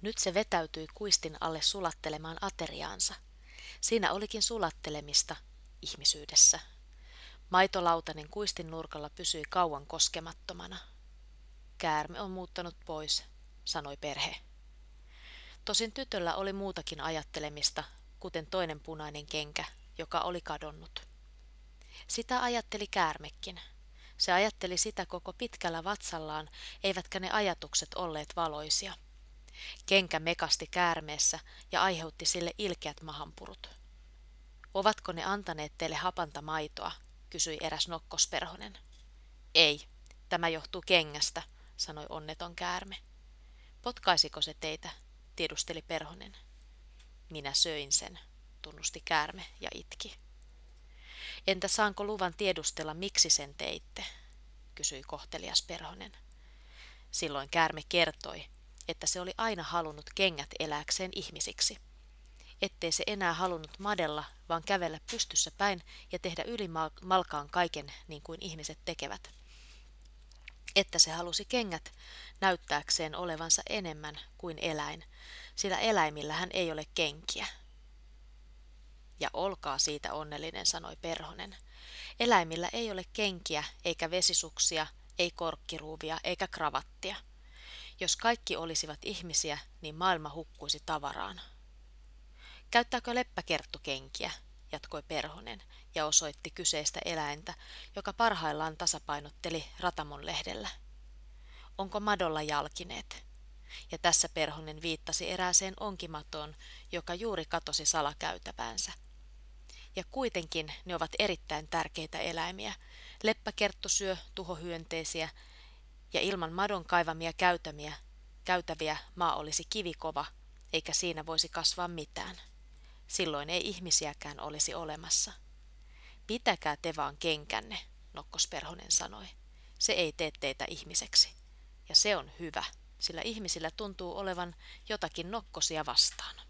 Nyt se vetäytyi kuistin alle sulattelemaan ateriaansa. Siinä olikin sulattelemista ihmisyydessä. Maitolautanen kuistin nurkalla pysyi kauan koskemattomana. Käärme on muuttanut pois, sanoi perhe. Tosin tytöllä oli muutakin ajattelemista, kuten toinen punainen kenkä, joka oli kadonnut. Sitä ajatteli käärmekin. Se ajatteli sitä koko pitkällä vatsallaan, eivätkä ne ajatukset olleet valoisia. Kenkä mekasti käärmeessä ja aiheutti sille ilkeät mahanpurut. Ovatko ne antaneet teille hapanta maitoa, kysyi eräs nokkosperhonen. Ei, tämä johtuu kengästä, sanoi onneton käärme. Potkaisiko se teitä, tiedusteli perhonen. Minä söin sen, tunnusti käärme ja itki. Entä saanko luvan tiedustella, miksi sen teitte, kysyi kohtelias perhonen. Silloin käärme kertoi, että se oli aina halunnut kengät elääkseen ihmisiksi. Ettei se enää halunnut madella, vaan kävellä pystyssä päin ja tehdä ylimalkaan kaiken niin kuin ihmiset tekevät. Että se halusi kengät näyttääkseen olevansa enemmän kuin eläin, sillä eläimillähän ei ole kenkiä. Ja olkaa siitä onnellinen, sanoi perhonen. Eläimillä ei ole kenkiä, eikä vesisuksia, ei korkkiruuvia, eikä kravattia. Jos kaikki olisivat ihmisiä, niin maailma hukkuisi tavaraan. Käyttääkö leppäkerttu kenkiä, jatkoi perhonen ja osoitti kyseistä eläintä, joka parhaillaan tasapainotteli ratamon lehdellä. Onko madolla jalkineet? Ja tässä perhonen viittasi erääseen onkimatoon, joka juuri katosi salakäytäväänsä. Ja kuitenkin ne ovat erittäin tärkeitä eläimiä. Leppäkerttu syö tuhohyönteisiä, ja ilman madon kaivamia käytäviä maa olisi kivikova, eikä siinä voisi kasvaa mitään. Silloin ei ihmisiäkään olisi olemassa. Pitäkää te vaan kenkänne, nokkosperhonen sanoi. Se ei tee teitä ihmiseksi. Ja se on hyvä, sillä ihmisillä tuntuu olevan jotakin nokkosia vastaan.